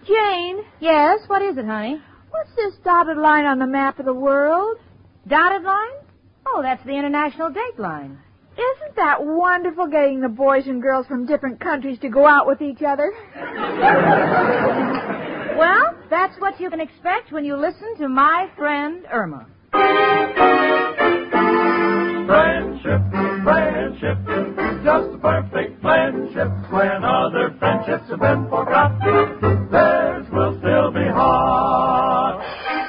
Jane. Yes, what is it, honey? What's this dotted line on the map of the world? Dotted line? Oh, that's the international date line. Isn't that wonderful, getting the boys and girls from different countries to go out with each other? Well, that's what you can expect when you listen to My Friend Irma. Friendship, friendship, just a perfect friendship. When other friendships have been forgot, theirs will still be hot.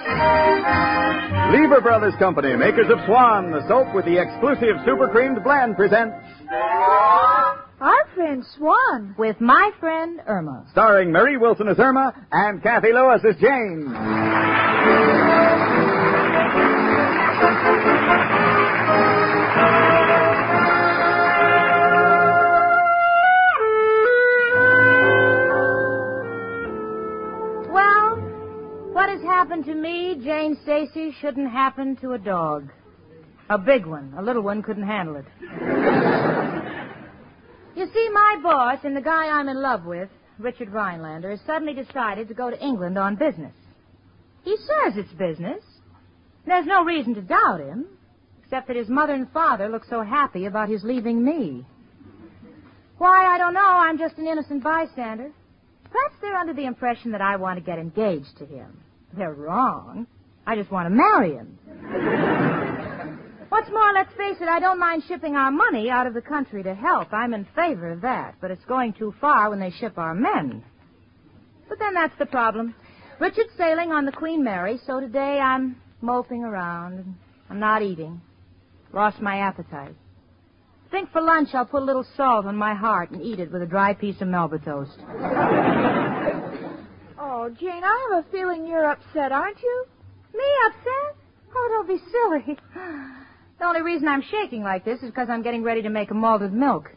Lever Brothers Company, makers of Swan, the soap with the exclusive super creamed blend, presents Our Friend Swan. With My Friend Irma. Starring Mary Wilson as Irma and Kathy Lewis as Jane. What has happened to me, Jane Stacy, shouldn't happen to a dog. A big one. A little one couldn't handle it. You see, my boss and the guy I'm in love with, Richard Rhinelander, has suddenly decided to go to England on business. He says it's business. There's no reason to doubt him, except that his mother and father look so happy about his leaving me. Why, I don't know. I'm just an innocent bystander. Perhaps they're under the impression that I want to get engaged to him. They're wrong. I just want to marry him. What's more, let's face it, I don't mind shipping our money out of the country to help. I'm in favor of that, but it's going too far when they ship our men. But then that's the problem. Richard's sailing on the Queen Mary, so today I'm moping around and I'm not eating. Lost my appetite. Think for lunch I'll put a little salt on my heart and eat it with a dry piece of Melba toast. Oh, Jane, I have a feeling you're upset, aren't you? Me upset? Oh, don't be silly. The only reason I'm shaking like this is because I'm getting ready to make a malted milk.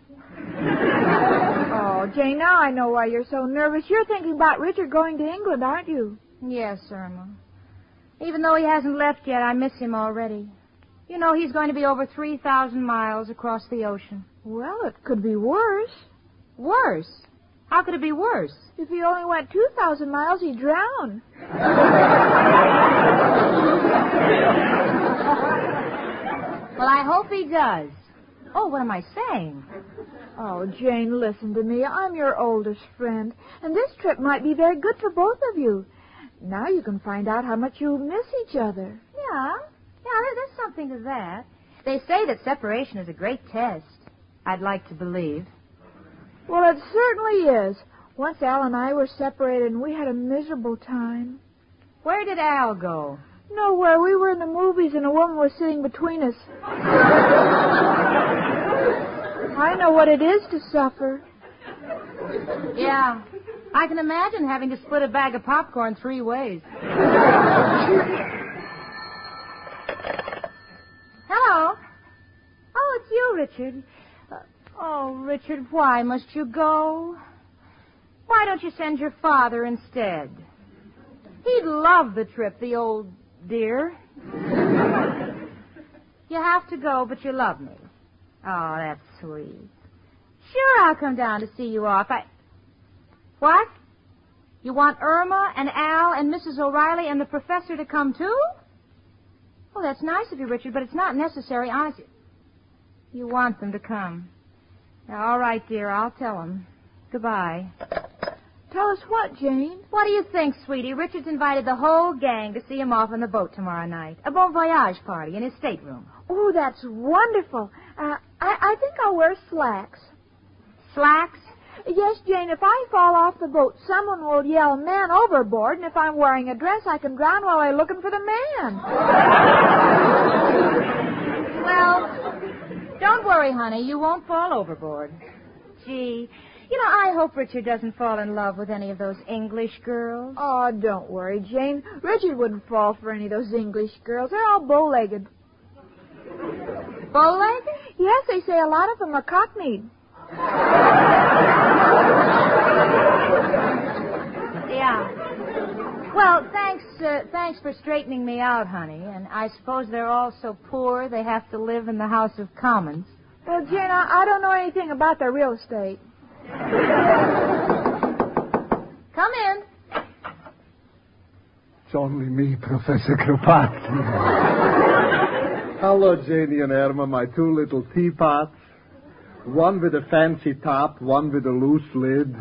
Oh, Jane, now I know why you're so nervous. You're thinking about Richard going to England, aren't you? Yes, Irma. Even though he hasn't left yet, I miss him already. You know, he's going to be over 3,000 miles across the ocean. Well, it could be worse. Worse? How could it be worse? If he only went 2,000 miles, he'd drown. Well, I hope he does. Oh, what am I saying? Oh, Jane, listen to me. I'm your oldest friend, and this trip might be very good for both of you. Now you can find out how much you miss each other. Yeah, there's something to that. They say that separation is a great test. I'd like to believe. Well, it certainly is. Once Al and I were separated, and we had a miserable time. Where did Al go? Nowhere. We were in the movies, and a woman was sitting between us. I know what it is to suffer. Yeah. I can imagine having to split a bag of popcorn 3 ways. Hello. Oh, it's you, Richard. Oh, Richard, why must you go? Why don't you send your father instead? He'd love the trip, the old dear. You have to go, but you love me. Oh, that's sweet. Sure, I'll come down to see you off. What? You want Irma and Al and Mrs. O'Reilly and the professor to come, too? Oh, that's nice of you, Richard, but it's not necessary, honestly. You want them to come. All right, dear, I'll tell them. Goodbye. Tell us what, Jane? What do you think, sweetie? Richard's invited the whole gang to see him off on the boat tomorrow night. A bon voyage party in his stateroom. Oh, that's wonderful. I think I'll wear slacks. Slacks? Yes, Jane, if I fall off the boat, someone will yell, "Man overboard," and if I'm wearing a dress, I can drown while I'm looking for the man. Well, don't worry, honey. You won't fall overboard. Gee, I hope Richard doesn't fall in love with any of those English girls. Oh, don't worry, Jane. Richard wouldn't fall for any of those English girls. They're all bow-legged. Bow-legged? Yes, they say a lot of them are cockneyed. Yeah. Well, thanks for straightening me out, honey. And I suppose they're all so poor they have to live in the House of Commons. Well, Jane, I don't know anything about their real estate. Come in. It's only me, Professor Kropotkin. Hello, Janie and Irma, my two little teapots. One with a fancy top, one with a loose lid.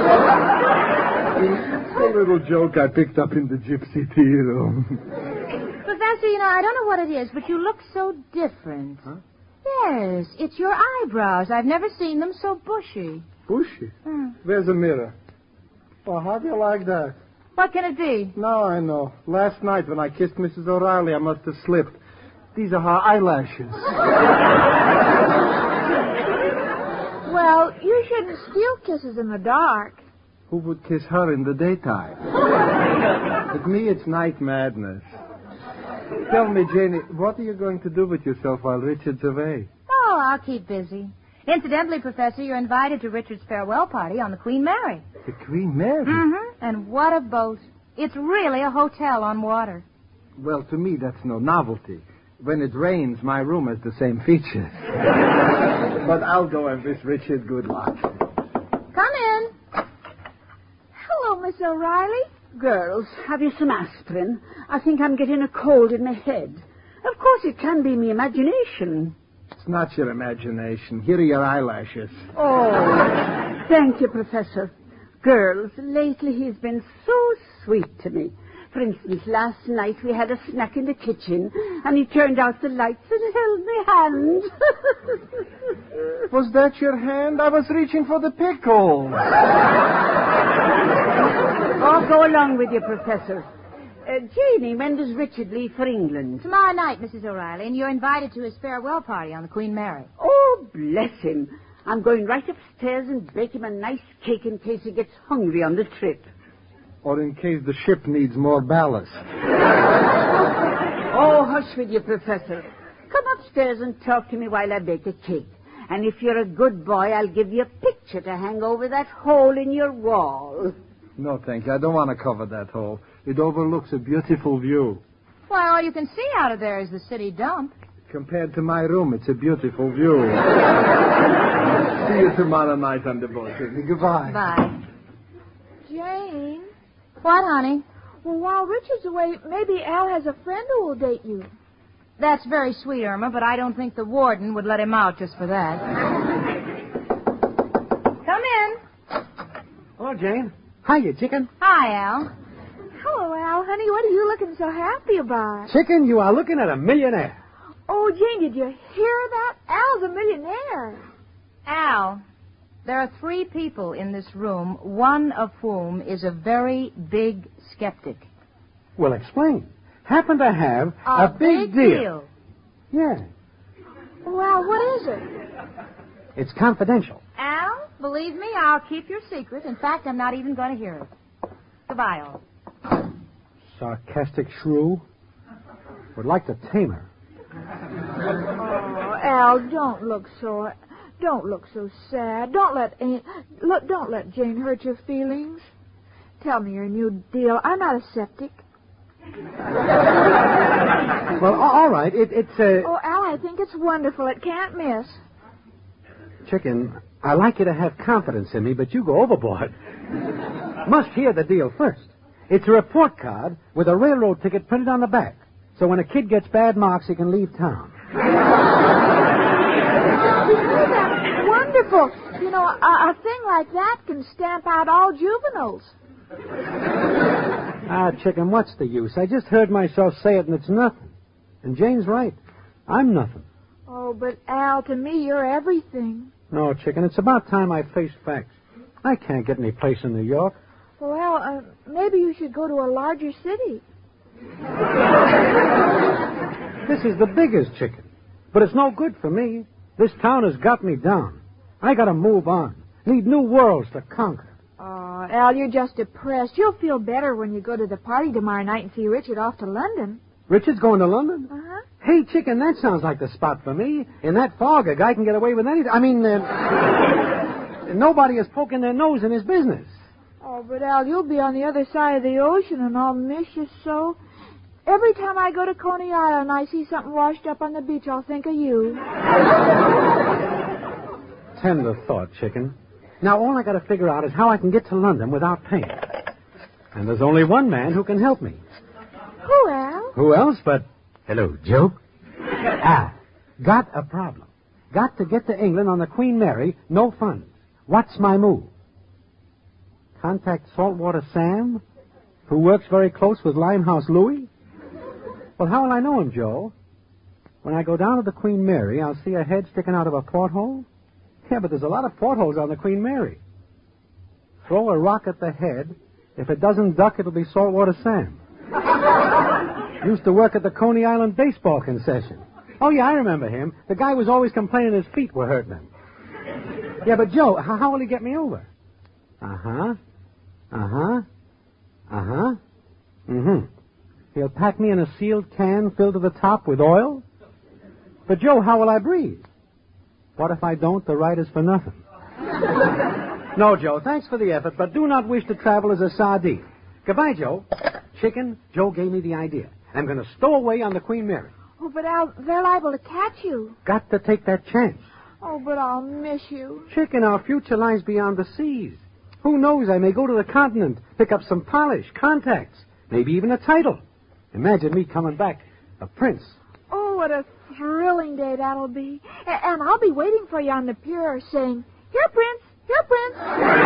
It's a little joke I picked up in the gypsy tea room. Professor, I don't know what it is, but you look so different. Huh? Yes, it's your eyebrows. I've never seen them so bushy. Bushy? Where's the mirror? Well, how do you like that? What can it be? Now I know. Last night when I kissed Mrs. O'Reilly, I must have slipped. These are her eyelashes. Well, you shouldn't steal kisses in the dark. Who would kiss her in the daytime? With me, it's night madness. Tell me, Janie, what are you going to do with yourself while Richard's away? Oh, I'll keep busy. Incidentally, Professor, you're invited to Richard's farewell party on the Queen Mary. The Queen Mary? Mm-hmm. And what a boat. It's really a hotel on water. Well, to me, that's no novelty. When it rains, my room has the same features. But I'll go and wish Richard good luck. Come in. Hello, Miss O'Reilly. Girls, have you some aspirin? I think I'm getting a cold in my head. Of course, it can be my imagination. It's not your imagination. Here are your eyelashes. Oh, thank you, Professor. Girls, lately he's been so sweet to me. For instance, last night we had a snack in the kitchen, and he turned out the lights and held my hand. Was that your hand? I was reaching for the pickle. Oh, go along with you, Professor. Janie, when does Richard leave for England? Tomorrow night, Mrs. O'Reilly, and you're invited to his farewell party on the Queen Mary. Oh, bless him. I'm going right upstairs and bake him a nice cake in case he gets hungry on the trip. Or in case the ship needs more ballast. Oh, hush with you, Professor. Come upstairs and talk to me while I bake a cake. And if you're a good boy, I'll give you a picture to hang over that hole in your wall. No, thank you. I don't want to cover that hole. It overlooks a beautiful view. Why, all you can see out of there is the city dump. Compared to my room, it's a beautiful view. See you tomorrow night on the boat. Goodbye. Bye. Jane. What, honey? Well, while Richard's away, maybe Al has a friend who will date you. That's very sweet, Irma, but I don't think the warden would let him out just for that. Come in. Hello, Jane. Hiya, chicken. Hi, Al. Hello, Al, honey. What are you looking so happy about? Chicken, you are looking at a millionaire. Oh, Jane, did you hear that? Al's a millionaire. Al, there are 3 people in this room, one of whom is a very big skeptic. Well, explain. Happen to have a big deal. Yeah. Well, what is it? It's confidential. Al, believe me, I'll keep your secret. In fact, I'm not even going to hear it. Goodbye, Al. Sarcastic shrew. Would like to tame her. Oh, Al, don't look so sad. Don't let Jane hurt your feelings. Tell me your new deal. I'm not a septic. Well, all right. It's Oh, Al, I think it's wonderful. It can't miss. Chicken, I like you to have confidence in me, but you go overboard. Must hear the deal first. It's a report card with a railroad ticket printed on the back. So when a kid gets bad marks, he can leave town. That's wonderful. You know, a thing like that can stamp out all juveniles. Ah, chicken, what's the use? I just heard myself say it, and it's nothing. And Jane's right. I'm nothing. Oh, but Al, to me, you're everything. No, chicken, it's about time I face facts. I can't get any place in New York. Well, maybe you should go to a larger city. This is the biggest, chicken. But it's no good for me. This town has got me down. I gotta move on. Need new worlds to conquer. Oh, Al, you're just depressed. You'll feel better when you go to the party tomorrow night and see Richard off to London. Richard's going to London? Uh-huh. Hey, chicken, that sounds like the spot for me. In that fog, a guy can get away with anything. I mean, nobody is poking their nose in his business. Oh, but Al, you'll be on the other side of the ocean, and I'll miss you so. Every time I go to Coney Island and I see something washed up on the beach, I'll think of you. Tender thought, chicken. Now, all I got to figure out is how I can get to London without pain. And there's only one man who can help me. Who, Al? Who else but... Hello, Joe. Got a problem. Got to get to England on the Queen Mary, no funds. What's my move? Contact Saltwater Sam, who works very close with Limehouse Louie? Well, how will I know him, Joe? When I go down to the Queen Mary, I'll see a head sticking out of a porthole? Yeah, but there's a lot of portholes on the Queen Mary. Throw a rock at the head. If it doesn't duck, it'll be Saltwater Sam. Used to work at the Coney Island baseball concession. Oh, yeah, I remember him. The guy was always complaining his feet were hurting him. Yeah, but Joe, how will he get me over? He'll pack me in a sealed can filled to the top with oil? But, Joe, how will I breathe? What if I don't? The ride is for nothing. No, Joe, thanks for the effort, but do not wish to travel as a sardine. Goodbye, Joe. Chicken, Joe gave me the idea. I'm going to stow away on the Queen Mary. Oh, but Al, they're liable to catch you. Got to take that chance. Oh, but I'll miss you. Chicken, our future lies beyond the seas. Who knows, I may go to the continent, pick up some polish, contacts, maybe even a title. Imagine me coming back a prince. Oh, what a thrilling day that'll be. And I'll be waiting for you on the pier saying, "Here, Prince! Here, Prince!"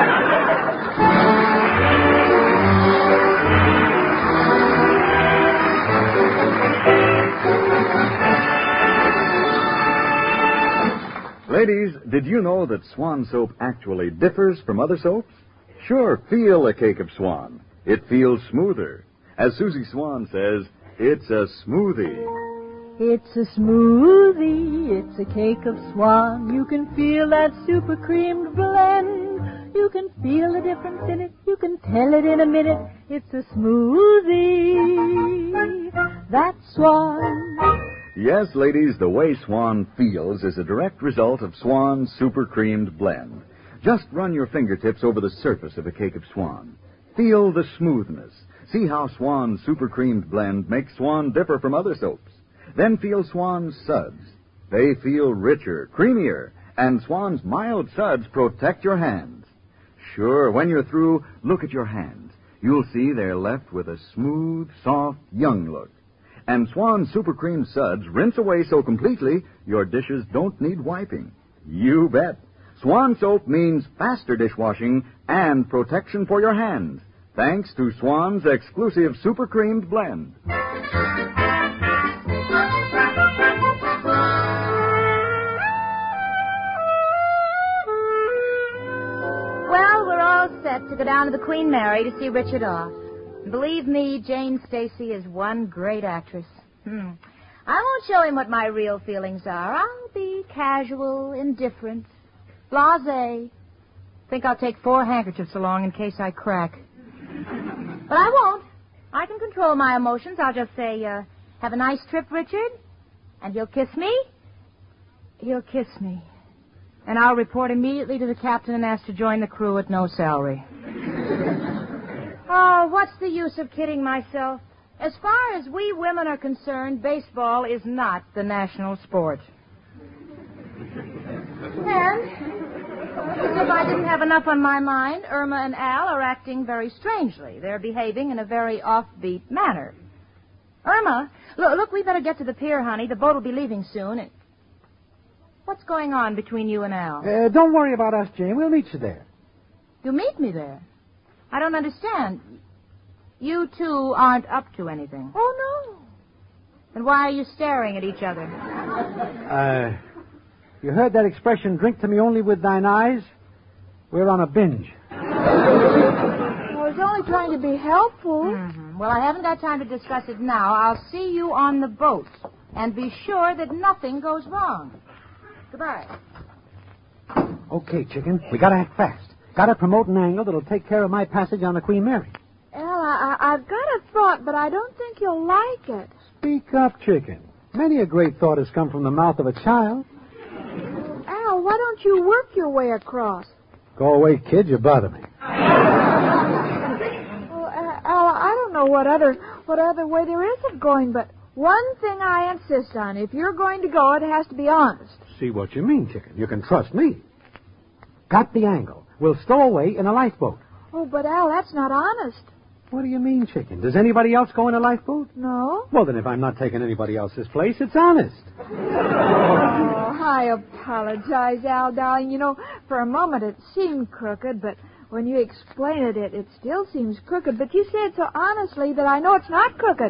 Ladies, did you know that Swan soap actually differs from other soaps? Sure, feel a cake of Swan. It feels smoother. As Susie Swan says, it's a smoothie. It's a smoothie, it's a cake of Swan. You can feel that super creamed blend. You can feel the difference in it. You can tell it in a minute. It's a smoothie. That's Swan. Yes, ladies, the way Swan feels is a direct result of Swan's super creamed blend. Just run your fingertips over the surface of a cake of Swan. Feel the smoothness. See how Swan's super creamed blend makes Swan differ from other soaps. Then feel Swan's suds. They feel richer, creamier, and Swan's mild suds protect your hands. Sure, when you're through, look at your hands. You'll see they're left with a smooth, soft, young look. And Swan's super cream suds rinse away so completely your dishes don't need wiping. You bet. Swan soap means faster dishwashing and protection for your hands, thanks to Swan's exclusive super creamed blend. Well, we're all set to go down to the Queen Mary to see Richard off. Believe me, Jane Stacy is one great actress. I won't show him what my real feelings are. I'll be casual, indifferent, blasé. Think I'll take 4 handkerchiefs along in case I crack. But I won't. I can control my emotions. I'll just say, have a nice trip, Richard. And he'll kiss me. He'll kiss me. And I'll report immediately to the captain and ask to join the crew at no salary. Oh, what's the use of kidding myself? As far as we women are concerned, baseball is not the national sport. And, as if I didn't have enough on my mind, Irma and Al are acting very strangely. They're behaving in a very offbeat manner. Irma, look, we better get to the pier, honey. The boat will be leaving soon. And what's going on between you and Al? Don't worry about us, Jane. We'll meet you there. You meet me there? I don't understand. You two aren't up to anything. Oh, no. Then why are you staring at each other? You heard that expression, drink to me only with thine eyes? We're on a binge. I was only trying to be helpful. Mm-hmm. Well, I haven't got time to discuss it now. I'll see you on the boat. And be sure that nothing goes wrong. Goodbye. Okay, chicken. We gotta act fast. Gotta promote an angle that'll take care of my passage on the Queen Mary. Al, I've got a thought, but I don't think you'll like it. Speak up, chicken. Many a great thought has come from the mouth of a child. Al, why don't you work your way across? Go away, kid. You bother me. Well, Al, I don't know what other way there is of going, but one thing I insist on. If you're going to go, it has to be honest. See what you mean, chicken. You can trust me. Got the angle. We'll stow away in a lifeboat. Oh, but Al, that's not honest. What do you mean, Chicken? Does anybody else go in a lifeboat? No. Well, then if I'm not taking anybody else's place, it's honest. Oh, I apologize, Al, darling. You know, for a moment it seemed crooked, but when you explain it, it still seems crooked. But you say it so honestly that I know it's not crooked.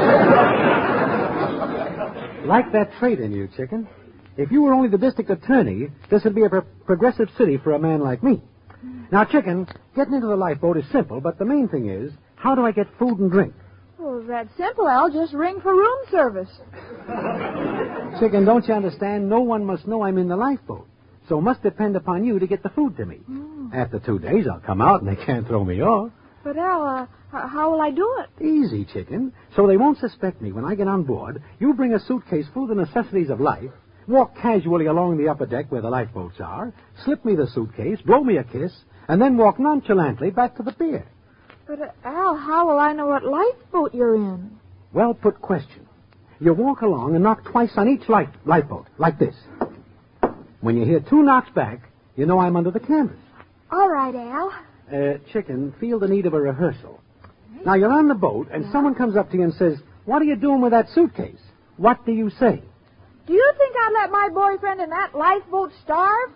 Like that trait in you, Chicken. If you were only the district attorney, this would be a progressive city for a man like me. Now, Chicken, getting into the lifeboat is simple, but the main thing is, how do I get food and drink? Well, that's simple, Al. Just ring for room service. Chicken, don't you understand? No one must know I'm in the lifeboat, so it must depend upon you to get the food to me. After 2 days, I'll come out, and they can't throw me off. But, Al, how will I do it? Easy, Chicken. So they won't suspect me when I get on board. You bring a suitcase full of the necessities of life, walk casually along the upper deck where the lifeboats are, slip me the suitcase, blow me a kiss, and then walk nonchalantly back to the pier. But, Al, how will I know what lifeboat you're in? Well put question. You walk along and knock twice on each lifeboat, like this. When you hear 2 knocks back, you know I'm under the canvas. All right, Al. Chicken, feel the need of a rehearsal. Now, you're on the boat, and someone comes up to you and says, "What are you doing with that suitcase?" What do you say? Do you think I'd let my boyfriend in that lifeboat starve?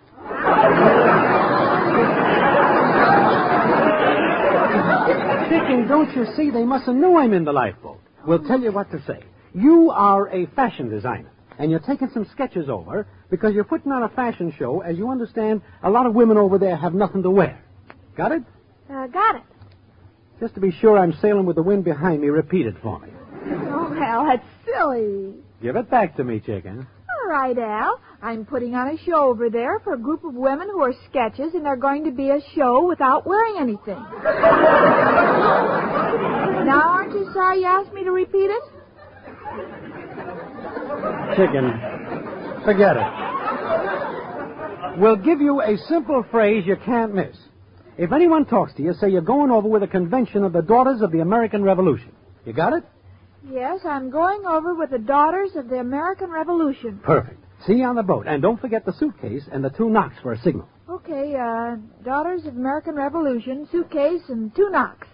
Chicken, don't you see? They mustn't know I'm in the lifeboat. We'll tell you what to say. You are a fashion designer, and you're taking some sketches over because you're putting on a fashion show. As you understand, a lot of women over there have nothing to wear. Got it? Got it. Just to be sure I'm sailing with the wind behind me, repeat it for me. Oh, Al, that's silly. Give it back to me, Chicken. All right, Al. I'm putting on a show over there for a group of women who are sketches, and they're going to be a show without wearing anything. Now, aren't you sorry you asked me to repeat it? Chicken, forget it. We'll give you a simple phrase you can't miss. If anyone talks to you, say you're going over with a convention of the Daughters of the American Revolution. You got it? Yes, I'm going over with the Daughters of the American Revolution. Perfect. See you on the boat. And don't forget the suitcase and the 2 knocks for a signal. Okay, Daughters of American Revolution, suitcase, and 2 knocks.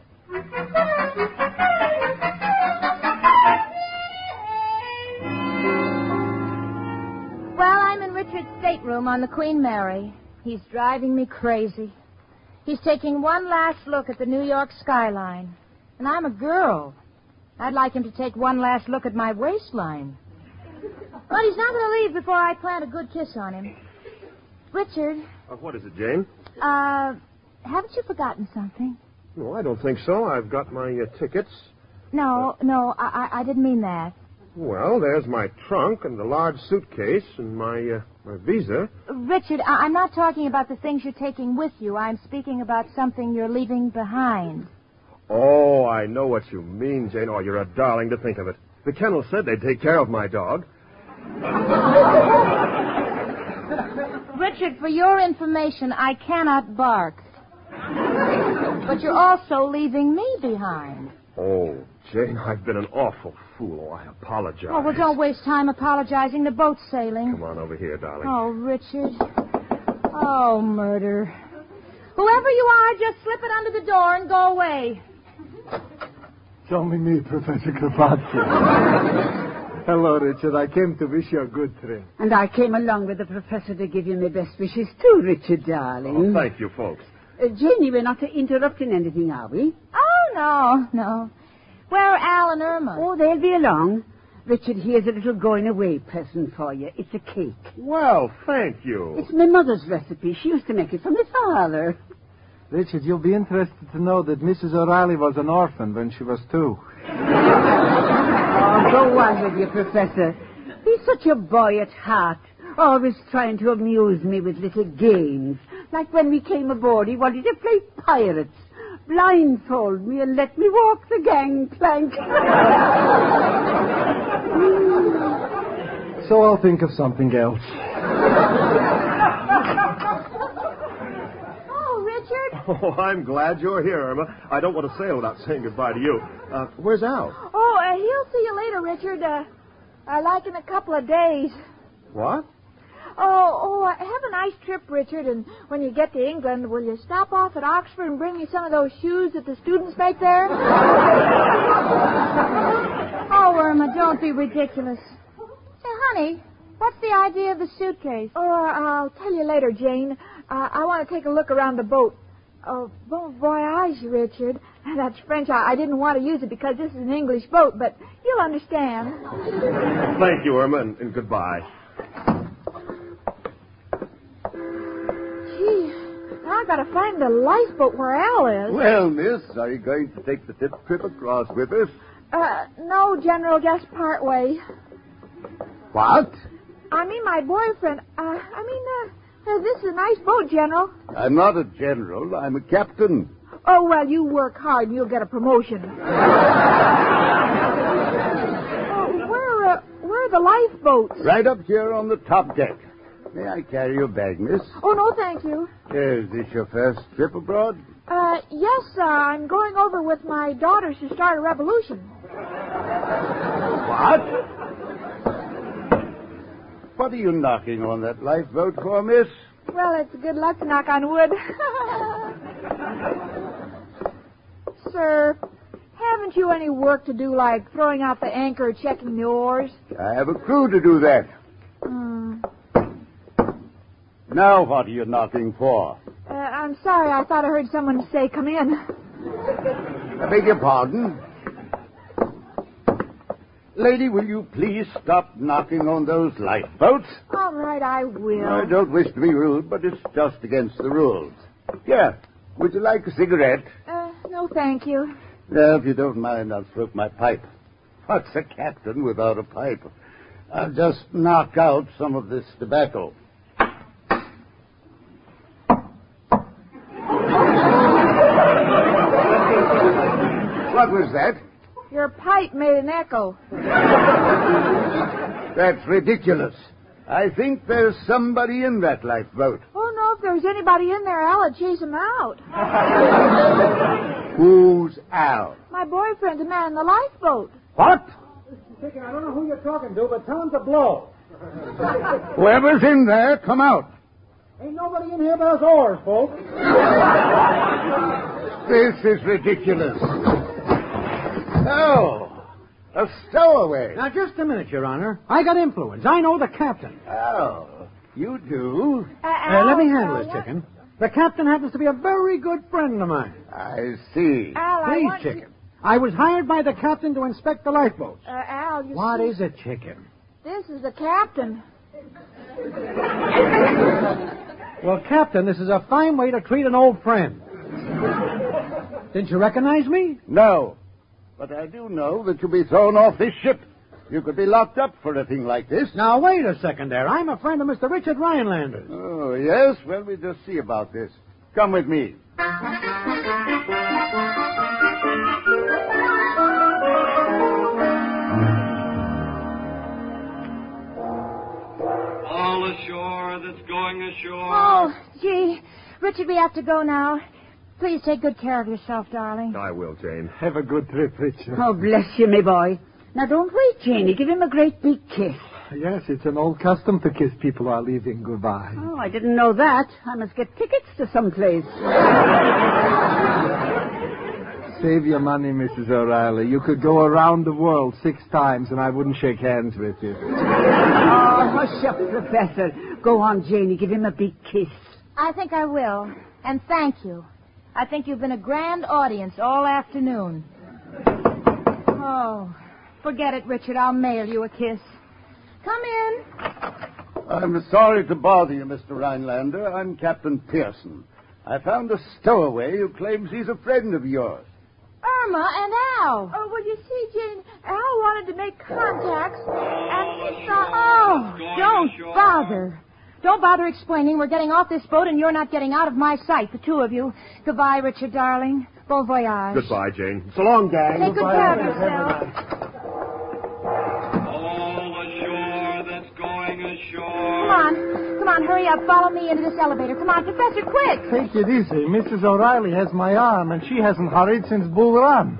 Well, I'm in Richard's stateroom on the Queen Mary. He's driving me crazy. He's taking one last look at the New York skyline. And I'm a girl. I'd like him to take one last look at my waistline. But he's not going to leave before I plant a good kiss on him. Richard. What is it, Jane? Haven't you forgotten something? No, I don't think so. I've got my tickets. No, I didn't mean that. Well, there's my trunk and the large suitcase and my visa. Richard, I'm not talking about the things you're taking with you. I'm speaking about something you're leaving behind. Oh, I know what you mean, Jane. Oh, you're a darling to think of it. The kennel said they'd take care of my dog. Richard, for your information, I cannot bark. But you're also leaving me behind. Oh, Jane, I've been an awful fool. Oh, I apologize. Oh, well, don't waste time apologizing. The boat's sailing. Come on over here, darling. Oh, Richard. Oh, murder. Whoever you are, just slip it under the door and go away. It's only me, Professor Kravazzi. Hello, Richard. I came to wish you a good trip. And I came along with the professor to give you my best wishes too, Richard, darling. Oh, thank you, folks. Janie, we're not interrupting anything, are we? Oh, no. Where are Al and Irma? Oh, they'll be along. Richard, here's a little going-away present for you. It's a cake. Well, thank you. It's my mother's recipe. She used to make it for my father. Richard, you'll be interested to know that Mrs. O'Reilly was an orphan when she was 2. Oh, go on with you, Professor. He's such a boy at heart, always trying to amuse me with little games. Like when we came aboard, he wanted to play pirates, blindfold me and let me walk the gangplank. So I'll think of something else. Oh, I'm glad you're here, Irma. I don't want to sail without saying goodbye to you. Where's Al? Oh, he'll see you later, Richard. Like in a couple of days. What? Have a nice trip, Richard. And when you get to England, will you stop off at Oxford and bring me some of those shoes that the students make there? Oh, Irma, don't be ridiculous. Say, honey, what's the idea of the suitcase? I'll tell you later, Jane. I want to take a look around the boat. Bon voyage, Richard. That's French. I didn't want to use it because this is an English boat, but you'll understand. Thank you, Irma, and goodbye. Gee, now I gotta find the lifeboat where Al is. Well, miss, are you going to take the trip across with us? No, General, just part way. What? I mean, my boyfriend. This is a nice boat, General. I'm not a general. I'm a captain. Oh, well, you work hard and you'll get a promotion. Where are the lifeboats? Right up here on the top deck. May I carry your bag, miss? Oh, no, thank you. Is this your first trip abroad? Yes, I'm going over with my daughters to start a revolution. What? What are you knocking on that lifeboat for, miss? Well, it's good luck to knock on wood. Sir, haven't you any work to do, like throwing out the anchor or checking the oars? I have a crew to do that. Now what are you knocking for? I'm sorry. I thought I heard someone say, come in. I beg your pardon? Lady, will you please stop knocking on those lifeboats? All right, I will. I don't wish to be rude, but it's just against the rules. Here, would you like a cigarette? No, thank you. Well, if you don't mind, I'll smoke my pipe. What's a captain without a pipe? I'll just knock out some of this tobacco. What was that? Your pipe made an echo. That's ridiculous. I think there's somebody in that lifeboat. Oh, no, if there's anybody in there, Al would chase him out. Who's Al? My boyfriend, the man in the lifeboat. What? I don't know who you're talking to, but tell him to blow. Whoever's in there, come out. Ain't nobody in here but us oars, folks. This is ridiculous. Oh, a stowaway. Now, just a minute, Your Honor. I got influence. I know the captain. Oh, you do? Let me handle this, Chicken. The captain happens to be a very good friend of mine. I see. Al, Please, Chicken. I was hired by the captain to inspect the lifeboats. Al, you What see, is it, Chicken? This is the captain. Well, Captain, this is a fine way to treat an old friend. Didn't you recognize me? No, but I do know that you'll be thrown off this ship. You could be locked up for a thing like this. Now, wait a second there. I'm a friend of Mr. Richard Rhinelander. Oh, yes? Well, we'll just see about this. Come with me. All ashore that's going ashore. Oh, gee. Richard, we have to go now. Please take good care of yourself, darling. I will, Jane. Have a good trip, Richard. Oh, bless you, my boy. Now, don't wait, Janie. Give him a great big kiss. Yes, it's an old custom to kiss people while leaving goodbye. Oh, I didn't know that. I must get tickets to someplace. Save your money, Mrs. O'Reilly. You could go around the world 6 times and I wouldn't shake hands with you. Oh, hush up, Professor. Go on, Janie. Give him a big kiss. I think I will. And thank you. I think you've been a grand audience all afternoon. Oh, forget it, Richard. I'll mail you a kiss. Come in. I'm sorry to bother you, Mr. Rhinelander. I'm Captain Pearson. I found a stowaway who claims he's a friend of yours. Irma and Al. Oh, well, you see, Jane, Al wanted to make contacts, and he thought... Oh, don't bother. Don't bother explaining. We're getting off this boat, and you're not getting out of my sight, the two of you. Goodbye, Richard, darling. Bon voyage. Goodbye, Jane. So long, gang. Take good care of yourself. All ashore that's going ashore. Come on, hurry up. Follow me into this elevator. Come on, Professor, quick. Take it easy. Mrs. O'Reilly has my arm, and she hasn't hurried since Bull Run.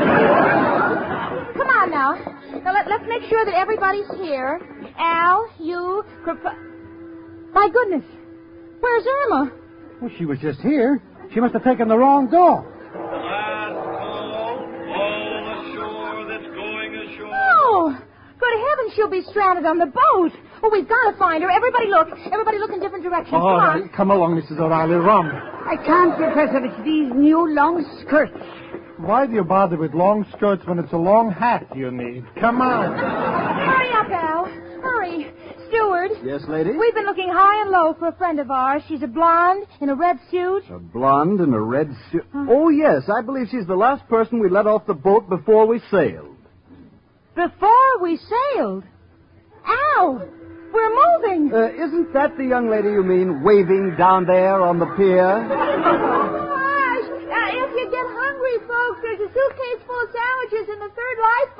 Come on now. Now, let's make sure that everybody's here. Al, you, My goodness. Where's Irma? Well, she was just here. She must have taken the wrong door. Last call, all ashore that's going ashore. Oh, good heavens, she'll be stranded on the boat. Oh, we've got to find her. Everybody look. Everybody look in different directions. Come on. Come along, Mrs. O'Reilly. Run. I can't, Professor. It's these new long skirts. Why do you bother with long skirts when it's a long hat you need? Come on. Hurry up, Al. Hurry. Steward. Yes, lady? We've been looking high and low for a friend of ours. She's a blonde in a red suit. A blonde in a red suit. Oh, yes. I believe she's the last person we let off the boat before we sailed. Before we sailed? Al, we're moving. Isn't that the young lady you mean waving down there on the pier? Gosh, if you get hungry, folks, there's a suitcase full of sandwiches in the third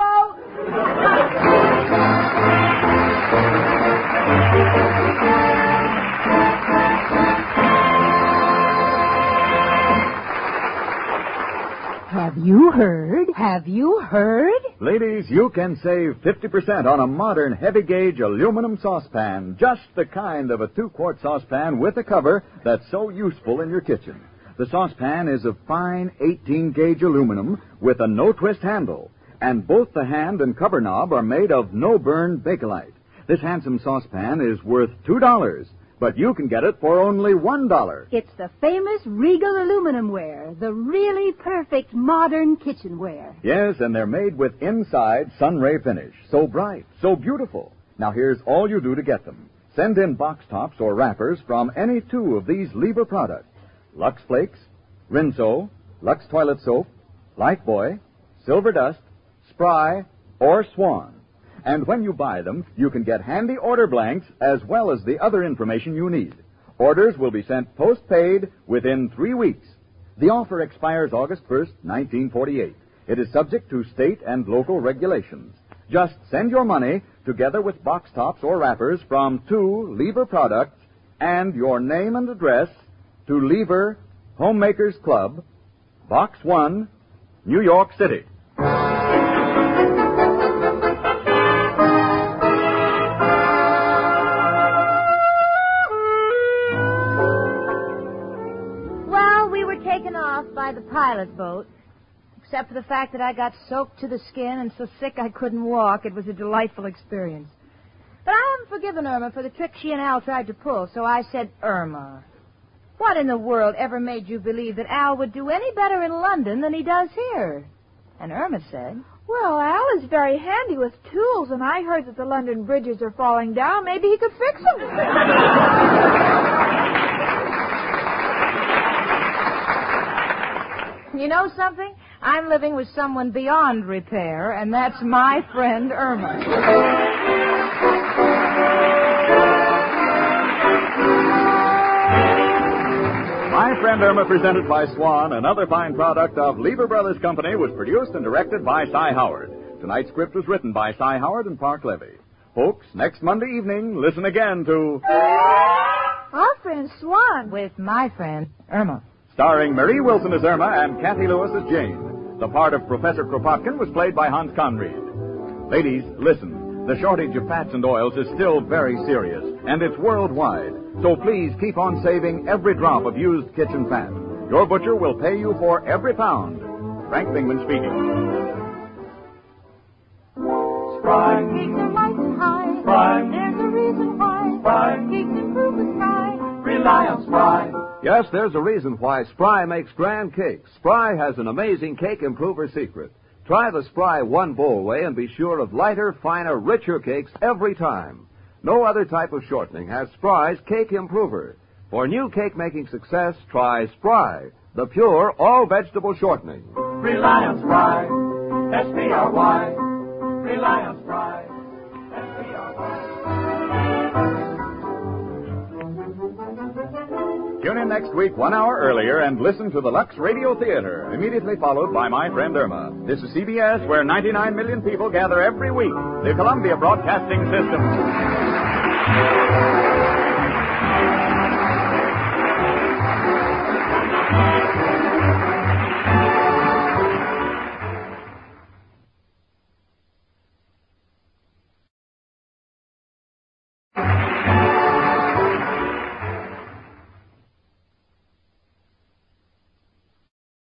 Have you heard? Have you heard? Ladies, you can save 50% on a modern heavy-gauge aluminum saucepan, just the kind of a 2-quart saucepan with a cover that's so useful in your kitchen. The saucepan is of fine 18-gauge aluminum with a no-twist handle, and both the hand and cover knob are made of no-burn Bakelite. This handsome saucepan is worth $2, but you can get it for only $1. It's the famous Regal aluminum ware, the really perfect modern kitchenware. Yes, and they're made with inside sunray finish. So bright, so beautiful. Now here's all you do to get them. Send in box tops or wrappers from any 2 of these Lever products. Lux Flakes, Rinso, Lux Toilet Soap, Lifebuoy, Silver Dust, Spry, or Swan. And when you buy them, you can get handy order blanks as well as the other information you need. Orders will be sent postpaid within 3 weeks. The offer expires August 1st, 1948. It is subject to state and local regulations. Just send your money together with box tops or wrappers from 2 Lever products and your name and address to Lever Homemakers Club, Box 1, New York City. By the pilot boat, except for the fact that I got soaked to the skin and so sick I couldn't walk. It was a delightful experience. But I haven't forgiven Irma for the trick she and Al tried to pull, so I said, Irma, what in the world ever made you believe that Al would do any better in London than he does here? And Irma said, Well, Al is very handy with tools, and I heard that the London bridges are falling down. Maybe he could fix them. You know something? I'm living with someone beyond repair, and that's my friend Irma. My Friend Irma, presented by Swan, another fine product of Lever Brothers Company, was produced and directed by Cy Howard. Tonight's script was written by Cy Howard and Park Levy. Folks, next Monday evening, listen again to Our Friend Swan. With my friend Irma. Starring Marie Wilson as Irma and Kathy Lewis as Jane. The part of Professor Kropotkin was played by Hans Conried. Ladies, listen. The shortage of fats and oils is still very serious, and it's worldwide. So please keep on saving every drop of used kitchen fat. Your butcher will pay you for every pound. Frank Bingman speaking. Spry. Keep your lights high. Spry. There's a reason why. Spry. Keep improving high. Rely on Spry. Yes, there's a reason why Spry makes grand cakes. Spry has an amazing cake improver secret. Try the Spry one bowl way and be sure of lighter, finer, richer cakes every time. No other type of shortening has Spry's cake improver. For new cake-making success, try Spry, the pure all-vegetable shortening. Rely on Spry. S-P-R-Y. Rely on Spry. Tune in next week 1 hour earlier and listen to the Lux Radio Theater, immediately followed by My Friend Irma. This is CBS, where 99 million people gather every week. The Columbia Broadcasting System.